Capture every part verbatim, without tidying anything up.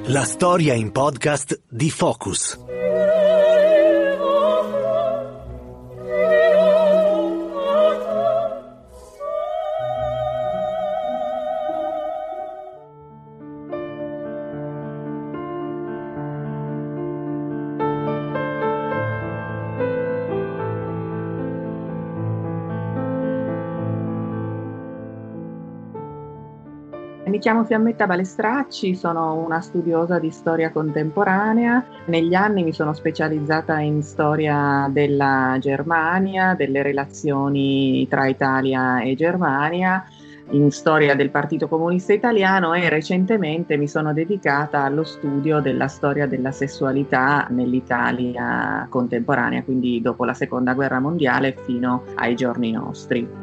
La storia in podcast di Focus. Mi chiamo Fiammetta Balestracci, sono una studiosa di storia contemporanea. Negli anni mi sono specializzata in storia della Germania, delle relazioni tra Italia e Germania, in storia del Partito Comunista Italiano e recentemente mi sono dedicata allo studio della storia della sessualità nell'Italia contemporanea, quindi dopo la Seconda Guerra Mondiale fino ai giorni nostri.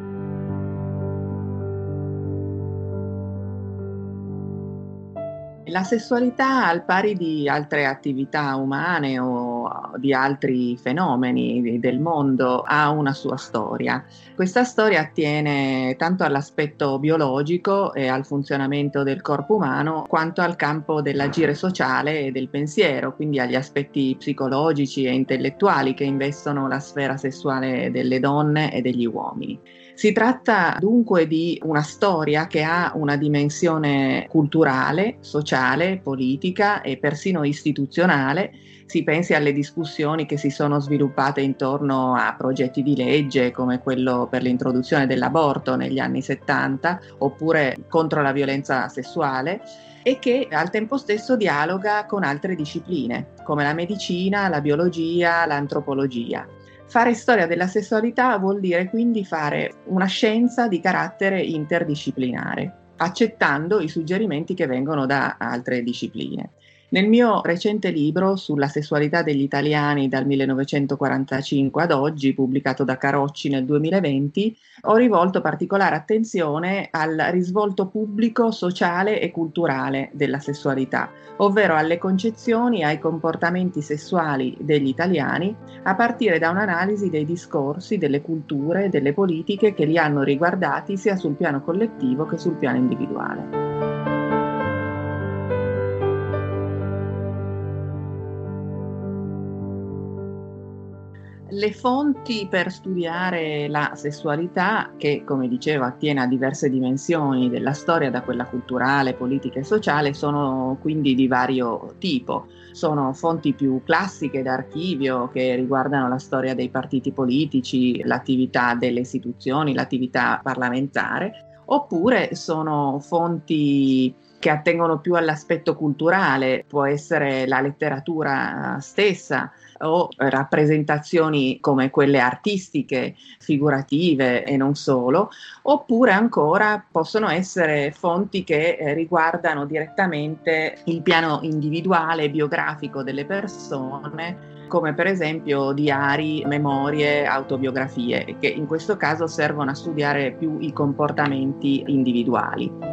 La sessualità, al pari di altre attività umane o di altri fenomeni del mondo, ha una sua storia. Questa storia attiene tanto all'aspetto biologico e al funzionamento del corpo umano, quanto al campo dell'agire sociale e del pensiero, quindi agli aspetti psicologici e intellettuali che investono la sfera sessuale delle donne e degli uomini. Si tratta dunque di una storia che ha una dimensione culturale, sociale, politica e persino istituzionale. Si pensi alle discussioni che si sono sviluppate intorno a progetti di legge come quello per l'introduzione dell'aborto negli anni settanta oppure contro la violenza sessuale, e che al tempo stesso dialoga con altre discipline come la medicina, la biologia, l'antropologia. Fare storia della sessualità vuol dire quindi fare una scienza di carattere interdisciplinare, accettando i suggerimenti che vengono da altre discipline. Nel mio recente libro sulla sessualità degli italiani dal millenovecentoquarantacinque ad oggi, pubblicato da Carocci nel duemilaventi, ho rivolto particolare attenzione al risvolto pubblico, sociale e culturale della sessualità, ovvero alle concezioni e ai comportamenti sessuali degli italiani, a partire da un'analisi dei discorsi, delle culture, delle politiche che li hanno riguardati sia sul piano collettivo che sul piano individuale. Le fonti per studiare la sessualità, che come dicevo attiene a diverse dimensioni della storia, da quella culturale, politica e sociale, sono quindi di vario tipo. Sono fonti più classiche d'archivio che riguardano la storia dei partiti politici, l'attività delle istituzioni, l'attività parlamentare, oppure sono fonti che attengono più all'aspetto culturale, può essere la letteratura stessa o rappresentazioni come quelle artistiche, figurative e non solo, oppure ancora possono essere fonti che eh, riguardano direttamente il piano individuale, biografico delle persone, come per esempio diari, memorie, autobiografie, che in questo caso servono a studiare più i comportamenti individuali.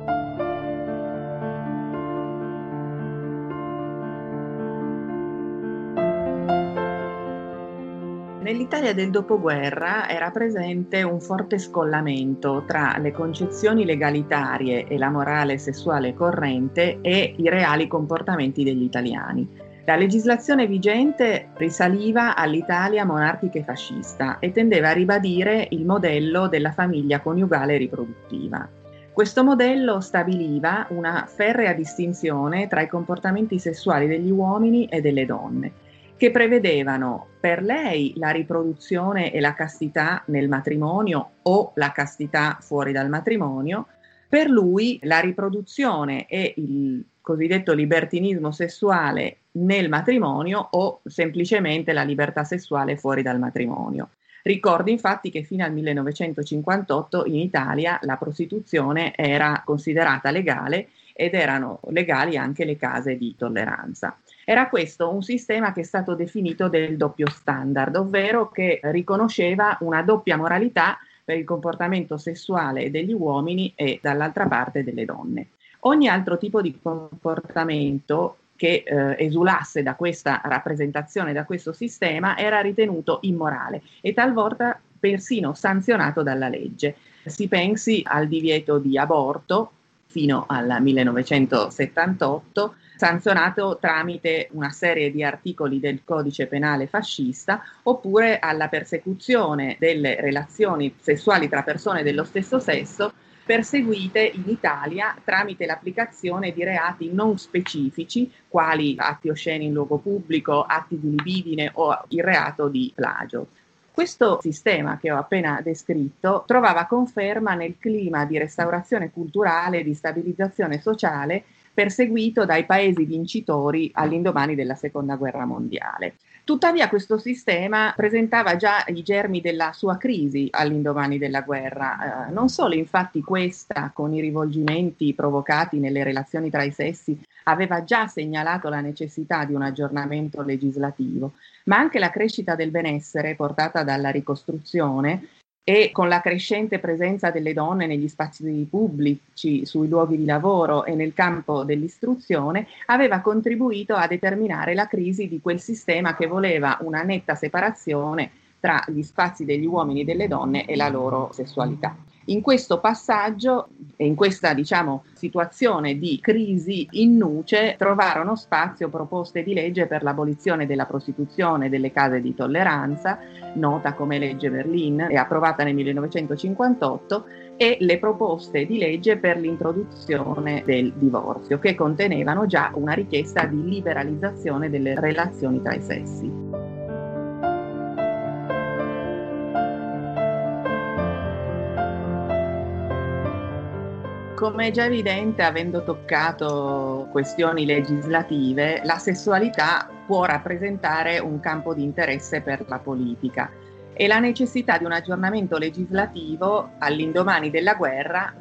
Nell'Italia del dopoguerra era presente un forte scollamento tra le concezioni legalitarie e la morale sessuale corrente e i reali comportamenti degli italiani. La legislazione vigente risaliva all'Italia monarchica e fascista e tendeva a ribadire il modello della famiglia coniugale e riproduttiva. Questo modello stabiliva una ferrea distinzione tra i comportamenti sessuali degli uomini e delle donne, che prevedevano per lei la riproduzione e la castità nel matrimonio o la castità fuori dal matrimonio, per lui la riproduzione e il cosiddetto libertinismo sessuale nel matrimonio o semplicemente la libertà sessuale fuori dal matrimonio. Ricordo infatti che fino al millenovecentocinquantotto in Italia la prostituzione era considerata legale ed erano legali anche le case di tolleranza. Era questo un sistema che è stato definito del doppio standard, ovvero che riconosceva una doppia moralità per il comportamento sessuale degli uomini e dall'altra parte delle donne. Ogni altro tipo di comportamento che eh, esulasse da questa rappresentazione, da questo sistema, era ritenuto immorale e talvolta persino sanzionato dalla legge. Si pensi al divieto di aborto, fino al millenovecentosettantotto, sanzionato tramite una serie di articoli del codice penale fascista, oppure alla persecuzione delle relazioni sessuali tra persone dello stesso sesso, perseguite in Italia tramite l'applicazione di reati non specifici, quali atti osceni in luogo pubblico, atti di libidine o il reato di plagio. Questo sistema che ho appena descritto trovava conferma nel clima di restaurazione culturale e di stabilizzazione sociale perseguito dai paesi vincitori all'indomani della Seconda Guerra Mondiale. Tuttavia questo sistema presentava già i germi della sua crisi all'indomani della guerra, eh, non solo infatti questa, con i rivolgimenti provocati nelle relazioni tra i sessi, aveva già segnalato la necessità di un aggiornamento legislativo, ma anche la crescita del benessere portata dalla ricostruzione e con la crescente presenza delle donne negli spazi pubblici, sui luoghi di lavoro e nel campo dell'istruzione, aveva contribuito a determinare la crisi di quel sistema che voleva una netta separazione tra gli spazi degli uomini e delle donne e la loro sessualità. In questo passaggio e in questa, diciamo, situazione di crisi in nuce trovarono spazio proposte di legge per l'abolizione della prostituzione e delle case di tolleranza, nota come legge Berlin e approvata nel millenovecentocinquantotto, e le proposte di legge per l'introduzione del divorzio, che contenevano già una richiesta di liberalizzazione delle relazioni tra i sessi. Come è già evidente, avendo toccato questioni legislative, la sessualità può rappresentare un campo di interesse per la politica e la necessità di un aggiornamento legislativo all'indomani della guerra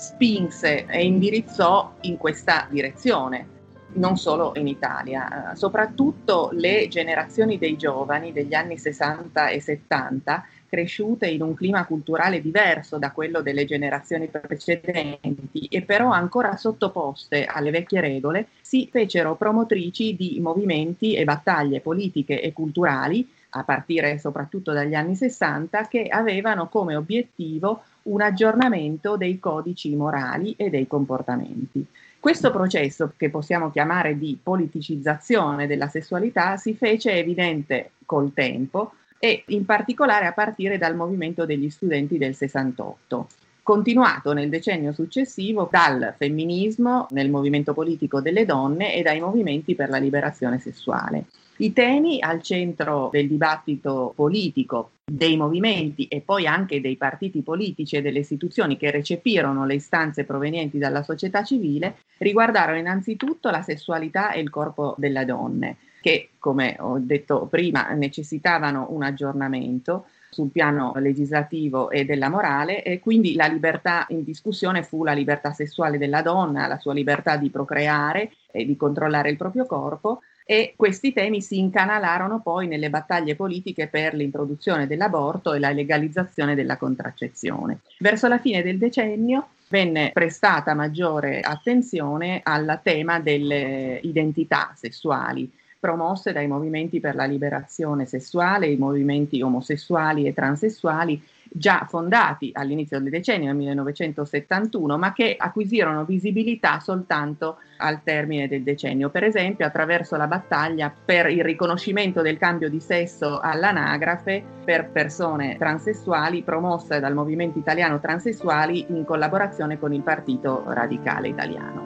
spinse e indirizzò in questa direzione, non solo in Italia. Soprattutto le generazioni dei giovani degli anni sessanta e settanta, cresciute in un clima culturale diverso da quello delle generazioni precedenti e però ancora sottoposte alle vecchie regole, si fecero promotrici di movimenti e battaglie politiche e culturali, a partire soprattutto dagli anni sessanta, che avevano come obiettivo un aggiornamento dei codici morali e dei comportamenti. Questo processo, che possiamo chiamare di politicizzazione della sessualità, si fece evidente col tempo e in particolare a partire dal movimento degli studenti del sessantotto, continuato nel decennio successivo dal femminismo nel movimento politico delle donne e dai movimenti per la liberazione sessuale. I temi al centro del dibattito politico, dei movimenti e poi anche dei partiti politici e delle istituzioni che recepirono le istanze provenienti dalla società civile, riguardarono innanzitutto la sessualità e il corpo delle donne, che, come ho detto prima, necessitavano un aggiornamento sul piano legislativo e della morale, e quindi la libertà in discussione fu la libertà sessuale della donna, la sua libertà di procreare e di controllare il proprio corpo, e questi temi si incanalarono poi nelle battaglie politiche per l'introduzione dell'aborto e la legalizzazione della contraccezione. Verso la fine del decennio venne prestata maggiore attenzione al tema delle identità sessuali, promosse dai movimenti per la liberazione sessuale, i movimenti omosessuali e transessuali, già fondati all'inizio del decennio, nel millenovecentosettantuno, ma che acquisirono visibilità soltanto al termine del decennio, per esempio attraverso la battaglia per il riconoscimento del cambio di sesso all'anagrafe per persone transessuali, promossa dal Movimento Italiano Transessuali in collaborazione con il Partito Radicale Italiano.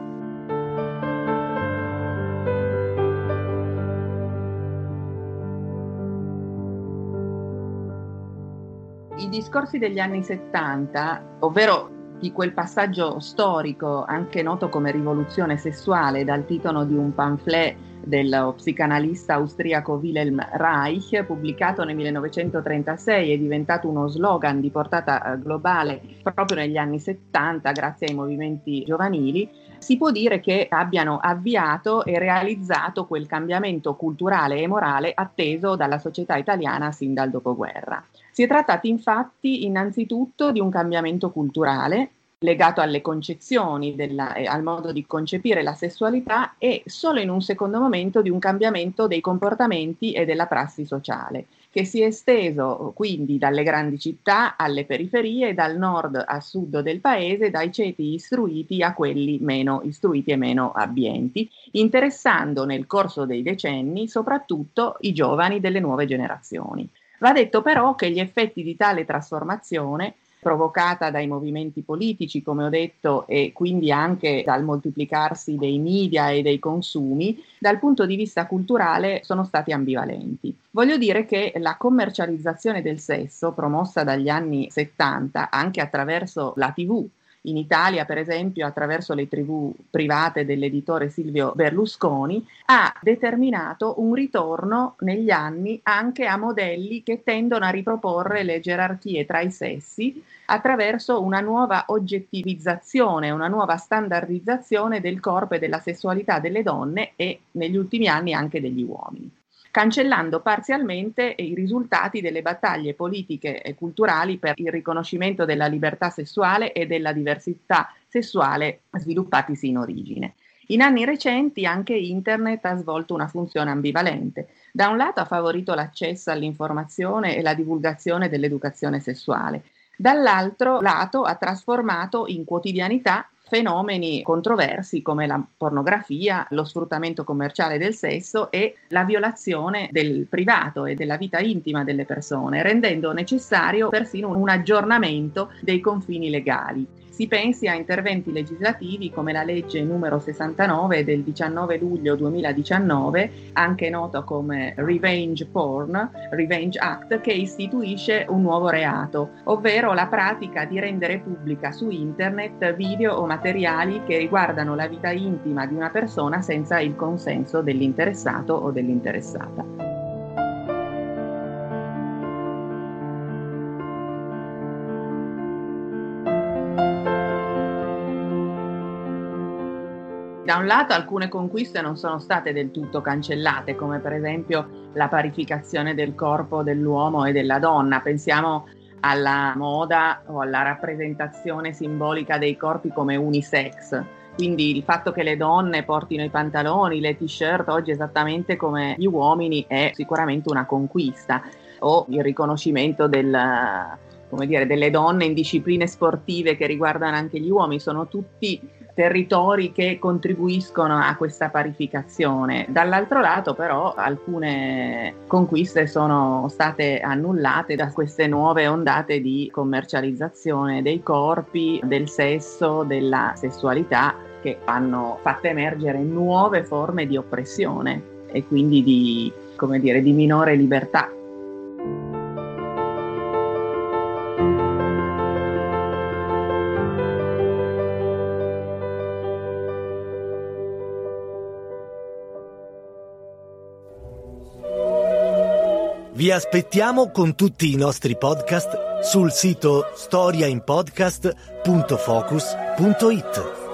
I discorsi degli anni settanta, ovvero di quel passaggio storico, anche noto come rivoluzione sessuale, dal titolo di un pamphlet dello psicanalista austriaco Wilhelm Reich, pubblicato nel millenovecentotrentasei e diventato uno slogan di portata globale proprio negli anni settanta grazie ai movimenti giovanili, si può dire che abbiano avviato e realizzato quel cambiamento culturale e morale atteso dalla società italiana sin dal dopoguerra. Si è trattato infatti innanzitutto di un cambiamento culturale legato alle concezioni, della, eh, al modo di concepire la sessualità, e solo in un secondo momento di un cambiamento dei comportamenti e della prassi sociale, che si è esteso quindi dalle grandi città alle periferie, dal nord al sud del paese, dai ceti istruiti a quelli meno istruiti e meno abbienti, interessando nel corso dei decenni soprattutto i giovani delle nuove generazioni. Va detto però che gli effetti di tale trasformazione, provocata dai movimenti politici, come ho detto, e quindi anche dal moltiplicarsi dei media e dei consumi, dal punto di vista culturale sono stati ambivalenti. Voglio dire che la commercializzazione del sesso, promossa dagli anni settanta anche attraverso la tivù, in Italia, per esempio, attraverso le tivù private dell'editore Silvio Berlusconi, ha determinato un ritorno negli anni anche a modelli che tendono a riproporre le gerarchie tra i sessi attraverso una nuova oggettivizzazione, una nuova standardizzazione del corpo e della sessualità delle donne e negli ultimi anni anche degli uomini, cancellando parzialmente i risultati delle battaglie politiche e culturali per il riconoscimento della libertà sessuale e della diversità sessuale sviluppatisi in origine. In anni recenti anche Internet ha svolto una funzione ambivalente. Da un lato ha favorito l'accesso all'informazione e la divulgazione dell'educazione sessuale, dall'altro lato ha trasformato in quotidianità fenomeni controversi come la pornografia, lo sfruttamento commerciale del sesso e la violazione del privato e della vita intima delle persone, rendendo necessario persino un aggiornamento dei confini legali. Si pensi a interventi legislativi come la legge numero sessantanove del diciannove luglio duemiladiciannove, anche noto come Revenge Porn, Revenge Act, che istituisce un nuovo reato, ovvero la pratica di rendere pubblica su internet video o materiali che riguardano la vita intima di una persona senza il consenso dell'interessato o dell'interessata. Da un lato alcune conquiste non sono state del tutto cancellate, come per esempio la parificazione del corpo dell'uomo e della donna. Pensiamo alla moda o alla rappresentazione simbolica dei corpi come unisex. Quindi il fatto che le donne portino i pantaloni, le t-shirt oggi esattamente come gli uomini è sicuramente una conquista. O il riconoscimento del, come dire, delle donne in discipline sportive che riguardano anche gli uomini, sono tutti territori che contribuiscono a questa parificazione. Dall'altro lato però alcune conquiste sono state annullate da queste nuove ondate di commercializzazione dei corpi, del sesso, della sessualità, che hanno fatto emergere nuove forme di oppressione e quindi di, come dire, di minore libertà. Vi aspettiamo con tutti i nostri podcast sul sito storia in podcast punto focus punto it.